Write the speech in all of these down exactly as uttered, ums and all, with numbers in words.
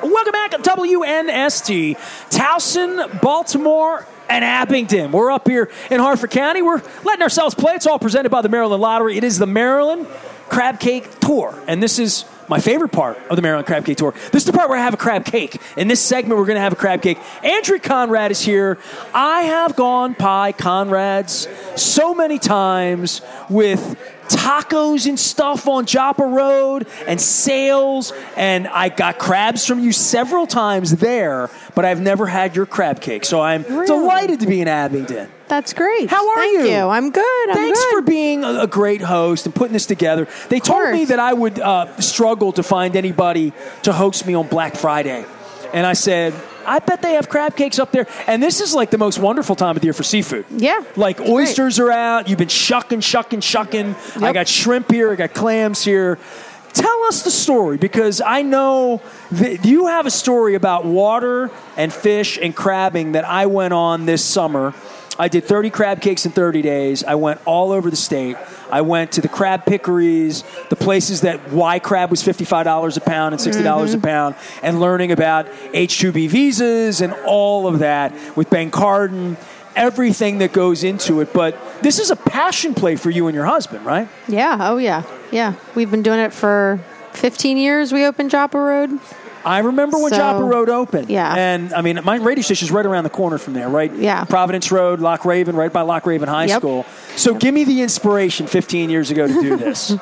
Welcome back to W N S T, Towson, Baltimore, and Abingdon. We're up here in Harford County. We're letting ourselves play. It's all presented by the Maryland Lottery. It is the Maryland Crab Cake Tour, and this is my favorite part of the Maryland Crab Cake Tour. This is the part where I have a crab cake. In this segment, we're going to have a crab cake. Andrew Conrad is here. I have gone by Conrad's so many times with tacos and stuff on Joppa Road and sales, and I got crabs from you several times there, but I've never had your crab cake, so I'm really? delighted to be in Abingdon. That's great. How are Thank you? you. I'm good. I'm Thanks good. for being a, a great host and putting this together. They told me that I would uh, struggle to find anybody to host me on Black Friday, and I said, I bet they have crab cakes up there. And this is like the most wonderful time of the year for seafood. Yeah. Like oysters great. are out. You've been shucking, shucking, shucking. Yep. I got shrimp here. I got clams here. Tell us the story, because I know that you have a story about water and fish and crabbing that I went on this summer. I did thirty crab cakes in thirty days. I went all over the state. I went to the crab pickeries, the places that Y crab was fifty-five dollars a pound and sixty dollars mm-hmm. a pound, and learning about H two B visas and all of that with Ben Cardin, everything that goes into it. But this is a passion play for you and your husband, right? Yeah. Oh, yeah. Yeah. We've been doing it for fifteen years. We opened Joppa Road. I remember when so, Joppa Road opened. Yeah. And, I mean, my radio station is right around the corner from there, right? Yeah. Providence Road, Loch Raven, right by Loch Raven High yep. School. So yep. give me the inspiration fifteen years ago to do this.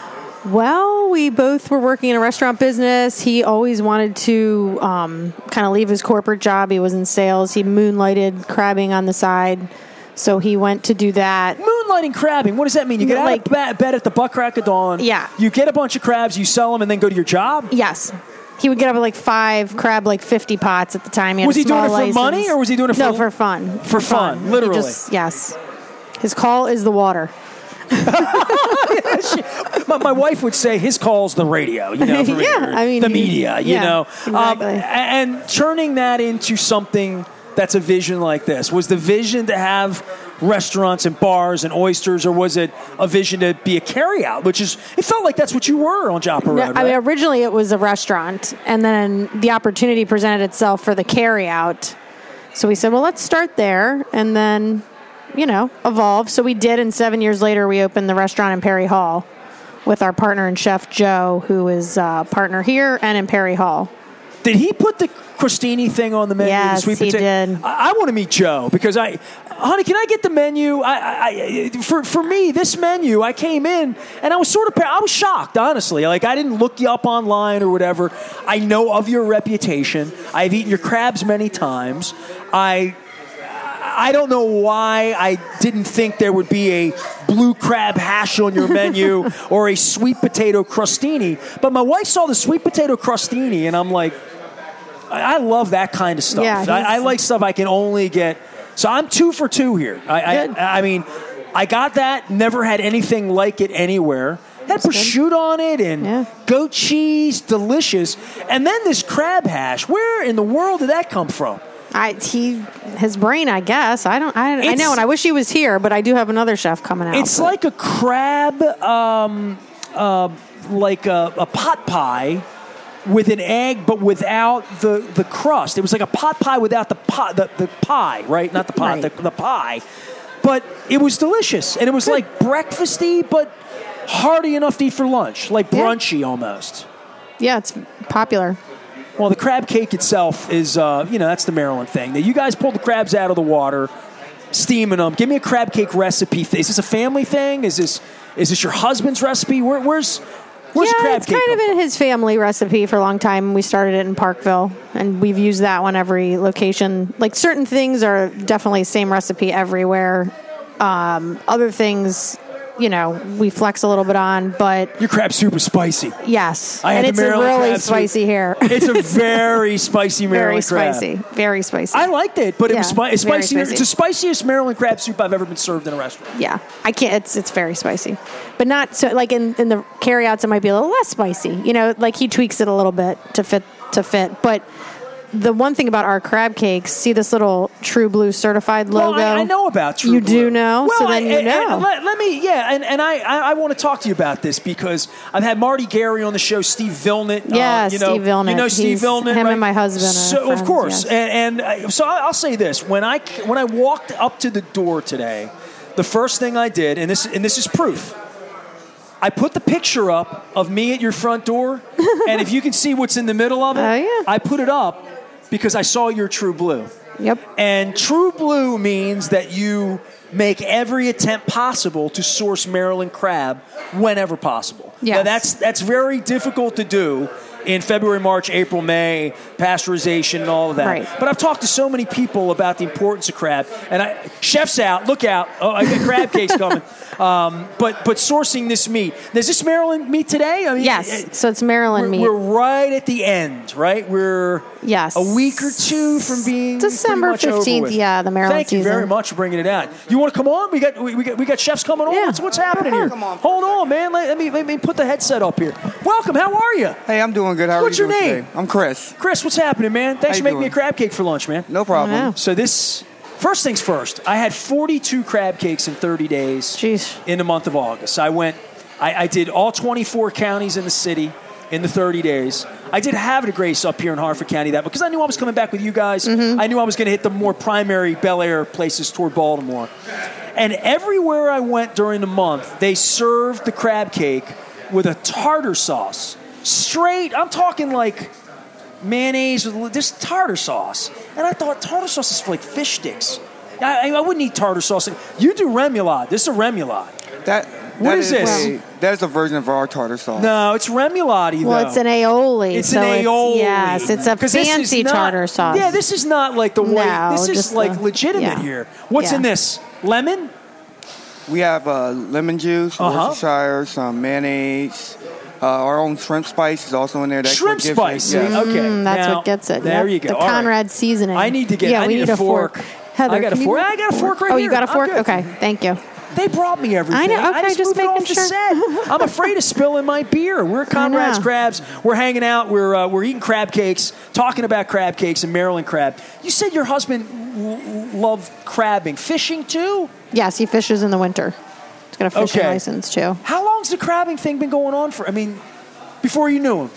Well, we both were working in a restaurant business. He always wanted to um, kind of leave his corporate job. He was in sales. He moonlighted crabbing on the side. So he went to do that. Moonlighting crabbing, what does that mean? You get like, out of bed at the butt crack of dawn. Yeah. You get a bunch of crabs, you sell them, and then go to your job? Yes. He would get up at like five crab, like fifty pots at the time. He had was a he doing it for license. money, or was he doing it for no for fun? For, for fun, fun, literally. Just, yes. His call is the water. my, my wife would say his call's the radio. You know, for yeah, me, I mean the media. You yeah, know, exactly. um, and turning that into something that's a vision like this. Was the vision to have restaurants and bars and oysters, or was it a vision to be a carryout, which is, it felt like that's what you were on Joppa Road, no, right? I mean, originally it was a restaurant, and then the opportunity presented itself for the carryout. So we said, well, let's start there, and then, you know, evolve. So we did, and seven years later, we opened the restaurant in Perry Hall with our partner and chef, Joe, who is a partner here and in Perry Hall. Did he put the crostini thing on the menu? Yes, the sweet he potato? did. I, I want to meet Joe, because I, honey, can I get the menu? I, I, for for me, this menu, I came in and I was sort of, I was shocked, honestly. Like, I didn't look you up online or whatever. I know of your reputation. I've eaten your crabs many times. I. I don't know why I didn't think there would be a blue crab hash on your menu or a sweet potato crostini. But my wife saw the sweet potato crostini, and I'm like, I love that kind of stuff. Yeah, I, I like stuff I can only get. So I'm two for two here. I, I, I mean, I got that. Never had anything like it anywhere. Had prosciutto on it and yeah. goat cheese, delicious. And then this crab hash. Where in the world did that come from? I he his brain, I guess. I don't. I, I know, and I wish he was here, but I do have another chef coming out. It's but. like a crab, um, uh, like a, a pot pie with an egg, but without the, the crust. It was like a pot pie without the pot, the, the pie, right? Not the pot, right. the, the pie. But it was delicious, and it was Good. like breakfasty, but hearty enough to eat for lunch, like brunchy yeah. almost. Yeah, it's popular. Well, the crab cake itself is, uh, you know, that's the Maryland thing. Now, you guys pulled the crabs out of the water, steaming them. Give me a crab cake recipe. Is this a family thing? Is this is this your husband's recipe? Where, where's where's yeah, the crab it's cake? kind of from? been his family recipe for a long time. We started it in Parkville, and we've used that one every location. Like, certain things are definitely same recipe everywhere. Um, other things, you know, we flex a little bit on, but your crab soup is spicy. Yes, I and had it's the a Maryland really crab spicy soup. here. It's a very spicy Maryland very crab. spicy, very spicy. I liked it, but yeah, it was spi- it's very spicier. spicy. It's the spiciest Maryland crab soup I've ever been served in a restaurant. Yeah, I can't. It's it's very spicy, but not so. Like in, in the carryouts, it might be a little less spicy. You know, like he tweaks it a little bit to fit to fit, but the one thing about our crab cakes, see this little True Blue certified logo? Well, I, I know about True you Blue. You do know? Well, so then I, you and, know. And let, let me, yeah, and, and I, I, I want to talk to you about this because I've had Marty Gary on the show, Steve Vilnett. Yeah, uh, you know, Steve Vilnett. You know Steve He's, Vilnett, him right? and my husband are So, friends, of course. yes. And, and I, so I'll say this. When I, when I walked up to the door today, the first thing I did, and this, and this is proof, I put the picture up of me at your front door, and if you can see what's in the middle of it, Oh, yeah. I put it up because I saw your True Blue. Yep. And True Blue means that you make every attempt possible to source Maryland crab whenever possible. Yes. Now, that's that's very difficult to do in February, March, April, May, pasteurization and all of that. Right. But I've talked to so many people about the importance of crab. And I, chef's out, look out. Oh, I got crab cakes coming. Um, but but sourcing this meat. Is this Maryland meat today? I mean, Yes. So it's Maryland we're, meat. We're right at the end, right? We're Yes. a week or two from being December pretty much over fifteenth, with. yeah, the Maryland Thank you season. very much for bringing it out. You want to come on? We got we, we got we got chefs coming on. Yeah. What's, what's happening here? Come on. Hold on, man. Let, let me let me put the headset up here. Welcome. How are you, Hey, I'm doing good. How What's are you your doing name? today? I'm Chris. Chris? What's happening, man? Thanks How for you making me a doing? crab cake for lunch, man. No problem. I know. So this first things first. I had forty-two crab cakes in thirty days. Jeez. In the month of August, I went. I, I did all twenty-four counties in the city in the thirty days. I did Havre de Grace up here in Harford County that because I knew I was coming back with you guys. Mm-hmm. I knew I was going to hit the more primary Bel Air places toward Baltimore. And everywhere I went during the month, they served the crab cake with a tartar sauce. Straight, I'm talking like mayonnaise with just tartar sauce. And I thought tartar sauce is for like fish sticks. I, I wouldn't eat tartar sauce. You do remoulade. This is a remoulade. That What that is is this? A, that is a version of our tartar sauce. No, it's remoulade, though. Well, it's an aioli. It's so an aioli. It's, yes, it's a 'Cause this is fancy not- tartar sauce. Yeah, this is not like the white. No, this is just like the- legitimate yeah. here. What's Yeah. in this? Lemon? We have uh, lemon juice, Uh-huh. Worcestershire, some mayonnaise. Uh, our own shrimp spice is also in there. That's Shrimp what gives spice. It, yes. Okay, Mm, that's now, what gets it. There Yep. you go. The All right. Conrad seasoning. I need to get. Yeah, I we need, need a fork. Heather, I got a can you fork. get I got a fork right Oh, here. you got a I'm fork? good. Okay, thank you. They brought me everything. I know, okay, just, just moved it making off the sure. set. I'm afraid of spilling my beer. We're at Conrad's know. Crabs. We're hanging out. We're uh, we're eating crab cakes, talking about crab cakes and Maryland crab. You said your husband l- loved crabbing, fishing too. Yes, he fishes in the winter. He's got a fishing Okay. license too. How long's the crabbing thing been going on for? I mean, before you knew him.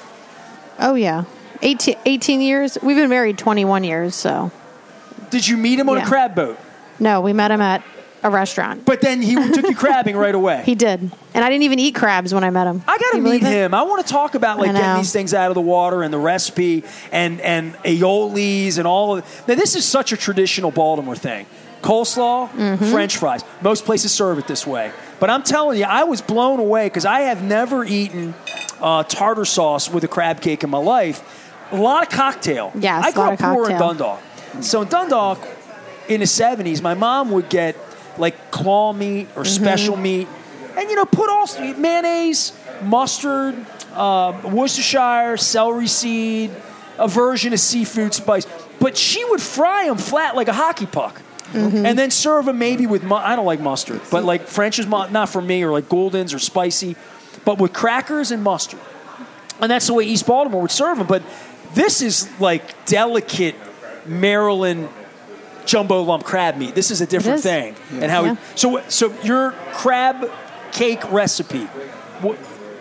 Oh yeah, eighteen, eighteen years. We've been married twenty-one years. So Did you meet him on Yeah. a crab boat? no, we met him at a restaurant. But then he took you crabbing right away. He did, and I didn't even eat crabs when I met him. I got to Can you meet believe it? him. I want to talk about like I getting know. these things out of the water and the recipe and and aiolis and all of. Now this is such a traditional Baltimore thing. Coleslaw, Mm-hmm. French fries. Most places serve it this way. But I'm telling you, I was blown away because I have never eaten uh, tartar sauce with a crab cake in my life. A lot of cocktail. Yes, I a grew lot up of poor in cocktail. Dundalk. So in Dundalk, in the seventies, my mom would get like claw meat or Mm-hmm. special meat, and you know, put all mayonnaise, mustard, uh, Worcestershire, celery seed, a version of seafood spice. But she would fry them flat like a hockey puck. Mm-hmm. And then serve them maybe with, mu- I don't like mustard, but like French is mu- not for me, or like Gouldens or spicy, but with crackers and mustard. And that's the way East Baltimore would serve them. But this is like delicate Maryland jumbo lump crab meat. This is a different is. thing. And how Yeah. we, so so your crab cake recipe, Wo-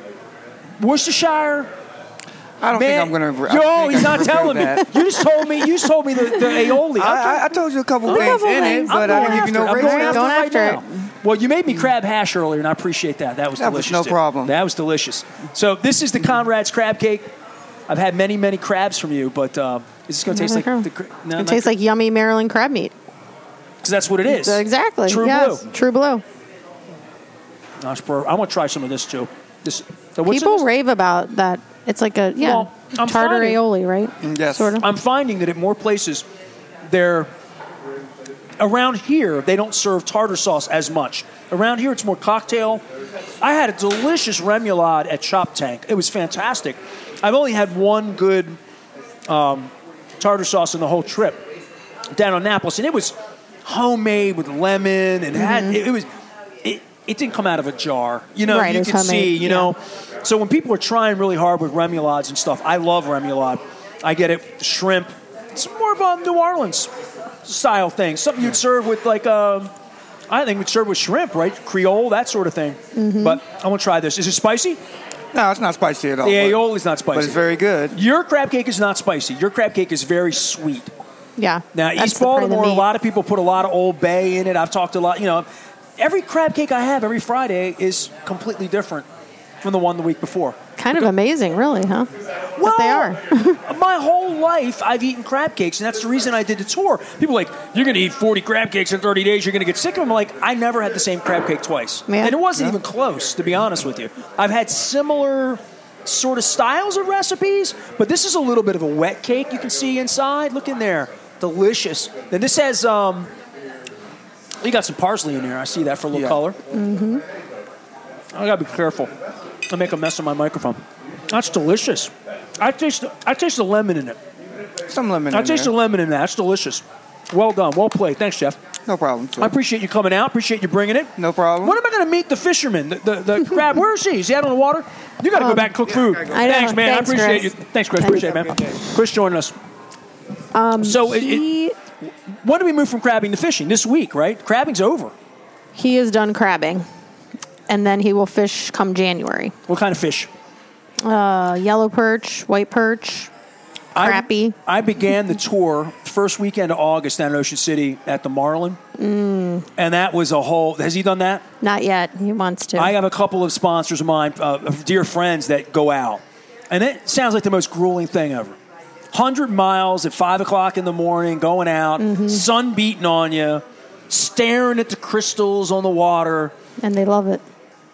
Worcestershire. I don't Man, think I'm going to. yo, he's not telling me. You just told me. You just told me the, the aioli. I, I, I told you a couple Okay. things in it, things. but I'm I going didn't give you after no it. I'm going ratio. after, Going it right after now. Well, you made me crab hash earlier, and I appreciate that. That was That was delicious. no too. problem. That was delicious. So this is the Conrad's crab cake. I've had many, many crabs from you, but uh, is this going to taste like Never the? heard. cra- No, It tastes like yummy Maryland crab meat. because that's what it is. Exactly. True yes. blue. True blue. Gosh, bro, I want to try some of this too. This. So what's in People this? rave about that. It's like a yeah Well, I'm tartar finding- aioli, right? Yes. Sort of. I'm finding that at more places, they're around here they don't serve tartar sauce as much. Around here, it's more cocktail. I had a delicious remoulade at Chop Tank. It was fantastic. I've only had one good um, tartar sauce in the whole trip down on Annapolis, and it was homemade with lemon and had Mm-hmm. it, it was it, it didn't come out of a jar. You know, Right, it you was could homemade, see. You yeah. know, so when people are trying really hard with remoulades and stuff, I love remoulade. I get it, shrimp, it's more of a New Orleans style thing. Something you'd serve with like a, I think we'd serve with shrimp, right? Creole, that sort of thing. Mm-hmm. But I want to try this. Is it spicy? No, it's not spicy at all. The but- aioli's not spicy. But it's very good. Your crab cake is not spicy. Your crab cake is very sweet. Yeah. Now, that's East the part of the Baltimore, a meat. lot of people put a lot of Old Bay in it. I've talked a lot, you know. Every crab cake I have every Friday is completely different from the one the week before. Kind of amazing, really, huh? Well, But they are. my whole life, I've eaten crab cakes, and that's the reason I did the tour. People are like, you're going to eat forty crab cakes in thirty days, you're going to get sick of them. I'm like, I never had the same crab cake twice. Yeah. And it wasn't Yeah. even close, to be honest with you. I've had similar sort of styles of recipes, but this is a little bit of a wet cake you can see inside. Look in there. Delicious. And this has, um, you got some parsley in there. I see that for a little Yeah. color. Mm-hmm. I got to be careful. I make a mess of my microphone. That's delicious. I taste I taste the lemon in it. Some lemon I in taste there. the lemon in that. That's delicious. Well done. Well played. Thanks, Jeff. No problem. sir. I appreciate you coming out. Appreciate you bringing it. No problem. When am I going to meet the fisherman? The, the, the crab? Where is he? Is he out on the water? You got to go Um, back and cook food. I gotta go. I know. Thanks, man. Thanks, I appreciate Chris. you. Thanks, Chris. Thanks. Appreciate it, man. Chris joining us. Um, So it- he, When do we move from crabbing to fishing? This week, right? Crabbing's over. he is done crabbing, and then he will fish come January. What kind of fish? Uh, yellow perch, white perch, crappie. I, I began the tour first weekend of August down in Ocean City at the Marlin. Mm. And that was a whole... Has he done that? Not yet. He wants to. I have a couple of sponsors of mine, uh, of dear friends that go out. And it sounds like the most grueling thing ever. one hundred miles at five o'clock in the morning, going out, Mm-hmm. sun beating on you, staring at the crystals on the water. and they love it.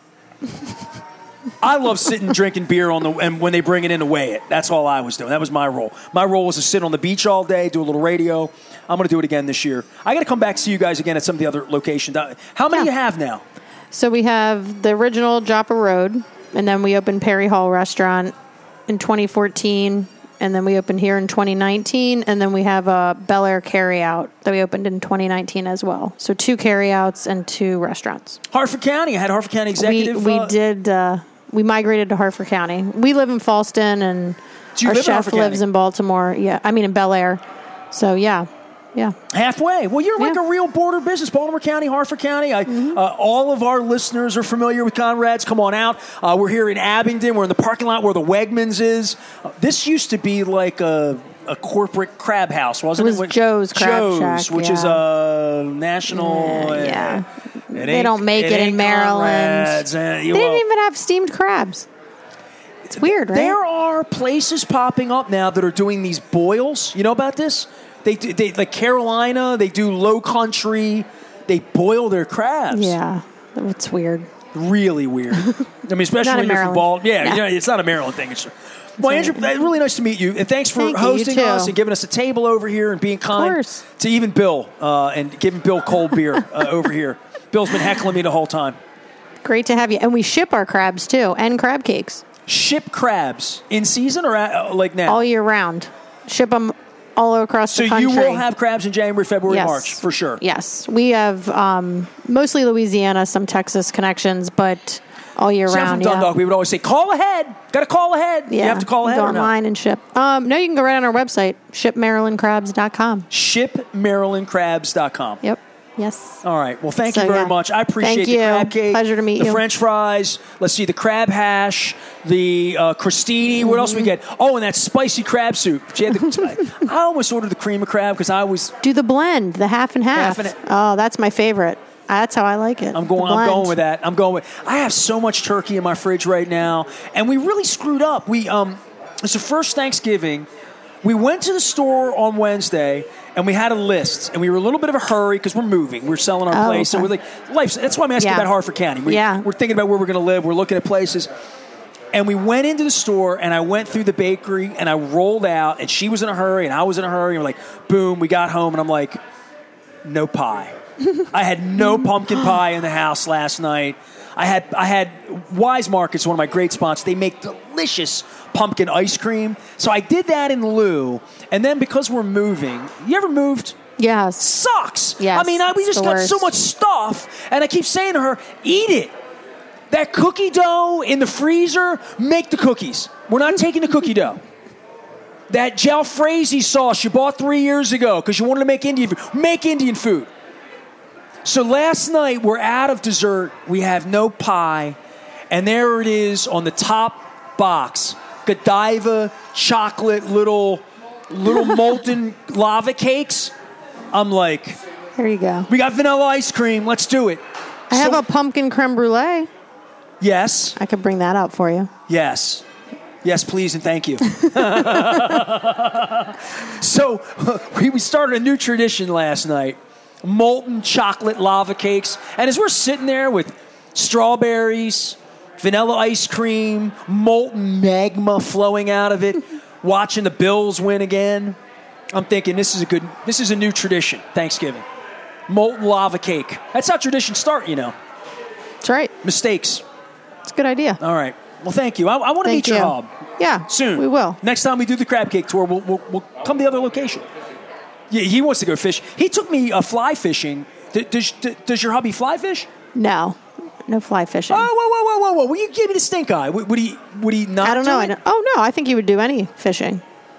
I love sitting drinking beer on the and when they bring it in to weigh it. That's all I was doing. That was my role. My role was to sit on the beach all day, do a little radio. I'm going to do it again this year. I got to come back to see you guys again at some of the other locations. How many Yeah. you have now? So we have the original Joppa Road, and then we opened Perry Hall Restaurant in twenty fourteen, and then we opened here in twenty nineteen, and then we have a Bel Air Carryout that we opened in twenty nineteen as well. So two carryouts and two restaurants. Hartford County. I had Hartford County We executive. we uh, did uh, we migrated to Hartford County. We live in Falston, and Do you our live in chef Hartford lives County? in Baltimore. Yeah, I mean in Bel Air. So yeah, yeah. Halfway. Well, you're like Yeah. a real border business. Baltimore County, Hartford County. I, Mm-hmm. uh, all of our listeners are familiar with Conrad's. Come on out. Uh, we're here in Abingdon. We're in the parking lot where the Wegmans is. Uh, this used to be like a, a corporate crab house, wasn't It it? was When- Joe's Crab Joe's, Shack, which is yeah. a national. Yeah, uh, yeah. it They ain't- don't make it, in ain't Maryland. Conrad's, uh, They you- didn't well, even have steamed crabs. It's weird, right? There are places popping up now that are doing these boils. You know about this? They, do- they like Carolina. They do Low Country. They boil their crabs. Yeah, it's weird. Really weird. I mean, especially Not when in you're from Maryland. Baltimore. Yeah, No. you know, it's not a Maryland thing. It's, well, Andrew, it's really nice to meet you, and thanks for Thank you, you hosting too. us and giving us a table over here and being kind course. to even Bill uh, and giving Bill cold beer uh, over here. Bill's been heckling me the whole time. Great to have you. And we ship our crabs too, and crab cakes Ship crabs in season or at, uh, like now? all year round. Ship them all across so the country. you will have crabs in January, February, Yes. March for sure. Yes, we have um, mostly Louisiana, some Texas connections, but all year See, I'm from round. Dundalk. Yeah. We would always say, call ahead. Got to call ahead. Yeah. You have to call ahead Go or not? online and ship. Um, no, you can go right on our website, ship maryland crabs dot com. ship maryland crabs dot com. Yep. Yes. All right. Well, thank So, you very yeah. much. I appreciate Thank the you. crab cake. Pleasure to meet the you. French fries. Let's see, the crab hash, the uh, crostini. What else we Mm-hmm. get? Oh, and that spicy crab soup. She had the, I almost ordered the cream of crab because I was. Do the blend, the half and half. Half and- oh, that's my favorite. That's how I like it. I'm going. The I'm blend. going with that. I'm going with. I have so much turkey in my fridge right now, and we really screwed up. We um, it's the first Thanksgiving. We went to the store on Wednesday, and we had a list, and we were a little bit of a hurry because we're moving. We're selling our Oh, place, so okay. we're like, life. That's why I'm asking Yeah. about Hartford County. We, Yeah. We're thinking about where we're going to live. We're looking at places. And we went into the store, and I went through the bakery, and I rolled out, and she was in a hurry, and I was in a hurry, and we're like, boom, we got home, and I'm like, no pie. I had no pumpkin pie in the house last night. I had I had Wise Market's one of my great spots. They make delicious pumpkin ice cream. So I did that in lieu. And then because we're moving, you ever moved? Yes. Sucks. Yes, I mean, I, we it's just the got so worst. much stuff, and I keep saying to her, eat it. That cookie dough in the freezer, make the cookies. We're not taking the cookie dough. that jalfrezi sauce you bought three years ago because you wanted to make Indian food. Make Indian food. So last night, we're out of dessert. We have no pie. And there it is on the top box. Godiva chocolate little little molten lava cakes. I'm like, There you go. we got vanilla ice cream. Let's do it. I have So- a pumpkin creme brulee. Yes. I could bring that out for you. Yes. Yes, please, and thank you. So we we started a new tradition last night. Molten chocolate lava cakes. And as we're sitting there with strawberries, vanilla ice cream, molten magma flowing out of it, watching the Bills win again, I'm thinking this is a good, this is a new tradition, Thanksgiving. Molten lava cake. That's how traditions start, you know. That's right. Mistakes. It's a good idea. All right. Well, thank you. I, I want to Thank meet your you. hub. Yeah. Soon. We will. Next time we do the crab cake tour, we'll, we'll, we'll come to the other location. Yeah, he wants to go fish. He took me uh, fly fishing. D- does, d- does your hubby fly fish? No. No fly fishing. Oh, whoa, whoa, whoa, whoa, whoa. Well, you gave me the stink eye. Would, would he Would he not I don't do know. it? I don't, oh, no. I think he would do any fishing.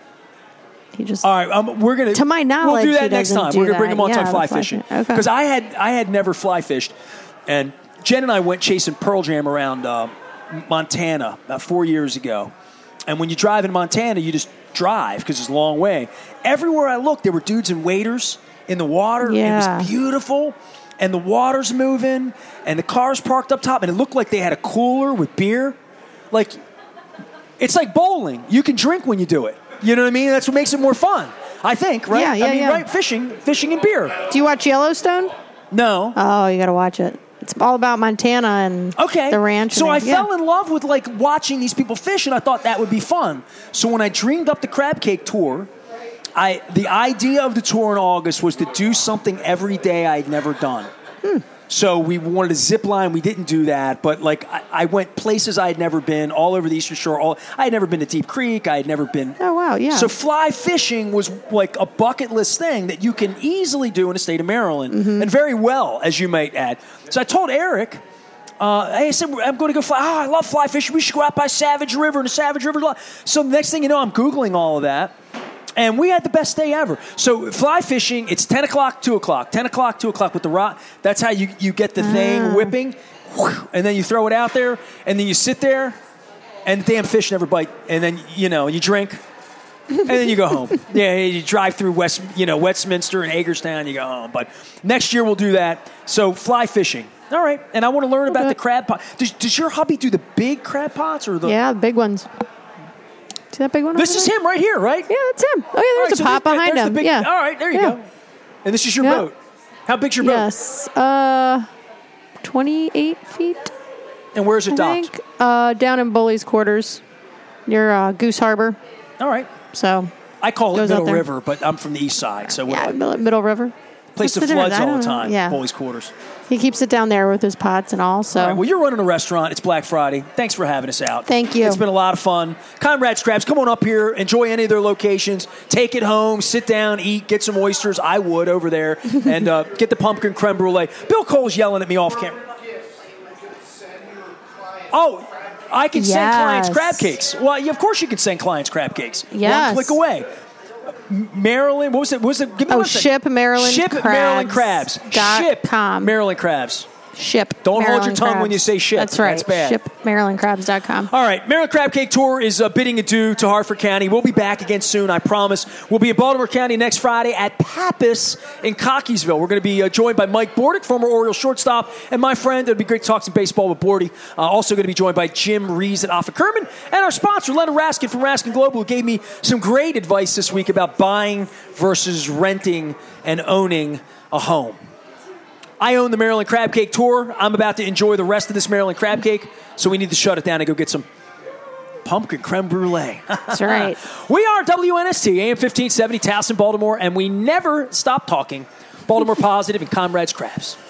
He just. All right, um, we're gonna. To my knowledge, we'll do that he next doesn't time. do We're gonna bring that. him on Yeah, to the fly fly fishing fi- okay. because I had I had never fly fished, and Jen and I went chasing Pearl Jam around uh, Montana about four years ago. And when you drive in Montana, you just drive because it's a long way. Everywhere I looked, there were dudes and waders in the water. Yeah. It was beautiful, and the water's moving, and the car's parked up top, and it looked like they had a cooler with beer. Like it's like bowling. You can drink when you do it. You know what I mean? That's what makes it more fun. I think, right? Yeah, yeah, I mean, yeah. right? Fishing, fishing and beer. Do you watch Yellowstone? No. Oh, you got to watch it. It's all about Montana and Okay. the ranch. So and I yeah. fell in love with like watching these people fish, and I thought that would be fun. So when I dreamed up the crab cake tour, I the idea of the tour in August was to do something every day I'd never done. Hmm. So we wanted a zip line. We didn't do that, but like I, I went places I had never been, all over the Eastern Shore. All I had never been to Deep Creek. I had never been. Oh, wow, yeah. So fly fishing was like a bucket list thing that you can easily do in the state of Maryland, Mm-hmm. and very well, as you might add. So I told Eric. Uh, I said, I'm going to go fly. Oh, I love fly fishing. We should go out by Savage River and the Savage River. So the next thing you know, I'm Googling all of that. And we had the best day ever. So fly fishing, it's ten o'clock, two o'clock. ten o'clock, two o'clock with the rod. That's how you, you get the thing Ah. whipping. And then you throw it out there. And then you sit there. And the damn fish never bite. And then, you know, you drink. And then you go home. Yeah, you drive through West, you know, Westminster and Hagerstown, you go home. But next year we'll do that. So fly fishing. All right. And I want to learn about Okay. the crab pot. Does, does your hubby do the big crab pots or the? Yeah, the big ones. See that big one? This over is there? him right here, right? Yeah, that's him. Oh, yeah, All there's right, a so pot there- behind there's the him. big- yeah. All right, there you Yeah. go. And this is your Yeah. boat. How big's your boat? Yes. Uh, twenty-eight feet, And where's it I docked? think. Uh, down in Bully's quarters near uh, Goose Harbor. All right. So, I call it Goes out Middle there. River, but I'm from the east side, so yeah, what, Middle, Middle River. place What's that the difference? floods I all the don't know. time. Yeah. Bully's quarters. He keeps it down there with his pots and all. So, All right, well, you're running a restaurant. It's Black Friday. Thanks for having us out. Thank you. It's been a lot of fun. Comrade Scraps, come on up here. Enjoy any of their locations. Take it home. Sit down, eat, get some oysters. I would over there. And uh, get the pumpkin creme brulee. Bill Cole's yelling at me off camera. Oh, I can send Yes. clients crab cakes. Well, yeah, of course you can send clients crab cakes. One Yes. click away. Maryland, what was it? What was it? Give me Oh, one second. ship Maryland Ship crabs Maryland crabs. dot Ship com. Maryland crabs. ship. Don't hold your Maryland tongue crabs. when you say ship. That's right. That's bad. ship maryland crabs dot com. All right, Maryland Crab Cake Tour is uh, bidding adieu to Hartford County. We'll be back again soon, I promise. We'll be in Baltimore County next Friday at Pappas in Cockeysville. We're going to be uh, joined by Mike Bordick, former Orioles shortstop, and my friend. It'll be great to talk some baseball with Bordy. Uh, also going to be joined by Jim Rees at Offa Kerman, and our sponsor, Leonard Raskin from Raskin Global, who gave me some great advice this week about buying versus renting and owning a home. I own the Maryland Crab Cake Tour. I'm about to enjoy the rest of this Maryland Crab Cake, so we need to shut it down and go get some pumpkin creme brulee. That's right. We are W N S T, A M fifteen seventy, Towson, Baltimore, and we never stop talking Baltimore Positive and Comrades Crabs.